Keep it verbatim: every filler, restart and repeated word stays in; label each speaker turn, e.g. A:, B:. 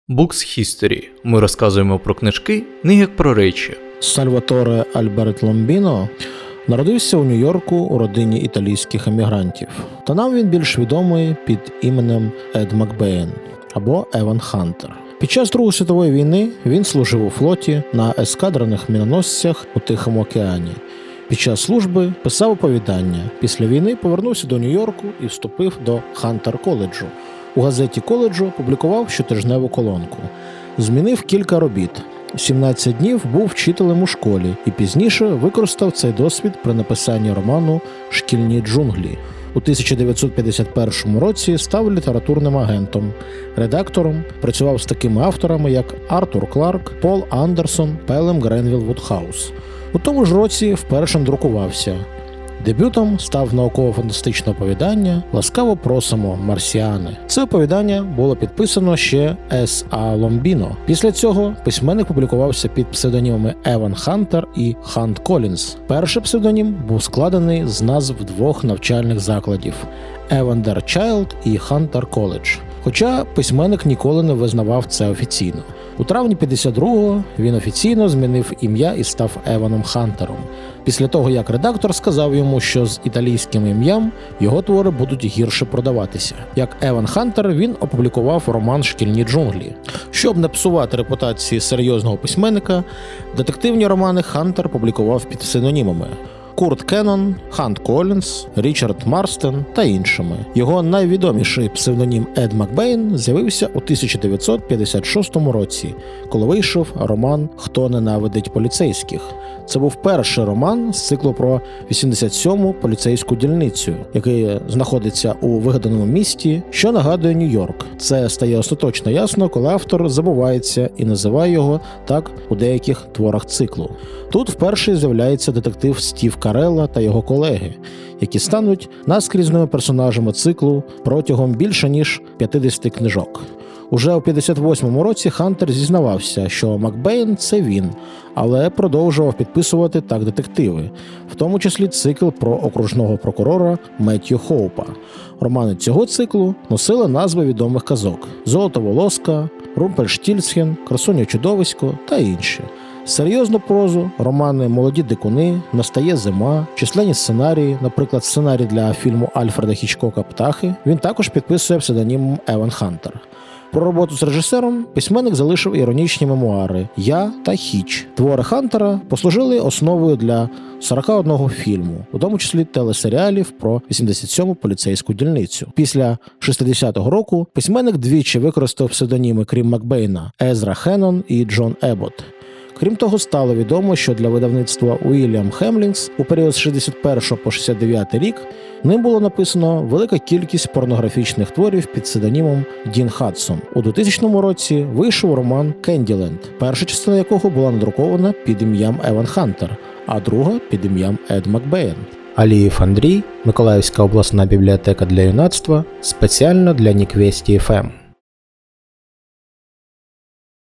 A: Books History. Ми розказуємо про книжки не як про речі.
B: Сальваторе Альберт Ломбіно народився у Нью-Йорку у родині італійських емігрантів. Та нам він більш відомий під іменем Ед Макбейн або Еван Хантер. Під час Другої світової війни він служив у флоті на ескадрених міноносцях у Тихому океані. Під час служби писав оповідання. Після війни повернувся до Нью-Йорку і вступив до Хантер-коледжу. У газеті коледжу публікував щотижневу колонку. Змінив кілька робіт. сімнадцять днів був вчителем у школі і пізніше використав цей досвід при написанні роману «Шкільні джунглі». У тисяча дев'ятсот п'ятдесят першому році став літературним агентом, редактором, працював з такими авторами, як Артур Кларк, Пол Андерсон, Пелем Гренвіл Вудхаус. У тому ж році вперше друкувався. Дебютом став науково-фантастичне оповідання «Ласкаво просимо, марсіани». Це оповідання було підписано ще С А Ломбіно. Після цього письменник публікувався під псевдонімами Еван Хантер і Хант Колінс. Перший псевдонім був складений з назв двох навчальних закладів – Евандер Чайлд і Хантер Коледж. Хоча письменник ніколи не визнавав це офіційно. У травні п'ятдесят другого він офіційно змінив ім'я і став Еваном Хантером. Після того, як редактор сказав йому, що з італійським ім'ям його твори будуть гірше продаватися. Як Еван Хантер, він опублікував роман «Шкільні джунглі». Щоб не псувати репутації серйозного письменника, детективні романи Хантер публікував під псевдонімами Курт Кеннон, Хант Колінс, Річард Марстен та іншими. Його найвідоміший псевдонім Ед Макбейн з'явився у тисяча дев'ятсот п'ятдесят шостому році, коли вийшов роман «Хто ненавидить поліцейських». Це був перший роман з циклу про вісімдесят сьому поліцейську дільницю, який знаходиться у вигаданому місті, що нагадує Нью-Йорк. Це стає остаточно ясно, коли автор забувається і називає його так у деяких творах циклу. Тут вперше з'являється детектив Стів Карелла та його колеги, які стануть наскрізними персонажами циклу протягом більше ніж п'ятдесят книжок. Уже у п'ятдесят восьмому році Хантер зізнавався, що Макбейн – це він, але продовжував підписувати так детективи, в тому числі цикл про окружного прокурора Меттью Хоупа. Романи цього циклу носили назви відомих казок – «Золотоволоска», «Румпельштільцхен», «Красуня-чудовисько» та інші. Серйозну прозу, романи «Молоді дикуни», «Настає зима», численні сценарії, наприклад, сценарій для фільму Альфреда Хічкока «Птахи», він також підписує псевдонімом Еван Хантер. Про роботу з режисером письменник залишив іронічні мемуари «Я» та «Хіч». Твори Хантера послужили основою для сорока одного фільму, у тому числі телесеріалів про вісімдесят сьому поліцейську дільницю. Після шістдесятого року письменник двічі використав псевдоніми, крім Макбейна, Езра Хеннон і Джон Еббот. Крім того, стало відомо, що для видавництва Уільям Хемлінгс у період з шістдесят першого по шістдесят дев'ятий рік ним було написано велика кількість порнографічних творів під псевдонімом Дін Хадсон. У двохтисячному році вийшов роман «Кенділенд», перша частина якого була надрукована під ім'ям Еван Хантер, а друга під ім'ям Ед Макбейн. Алієв Андрій, Миколаївська обласна бібліотека для юнацтва, спеціально для Ніквесті еф ем.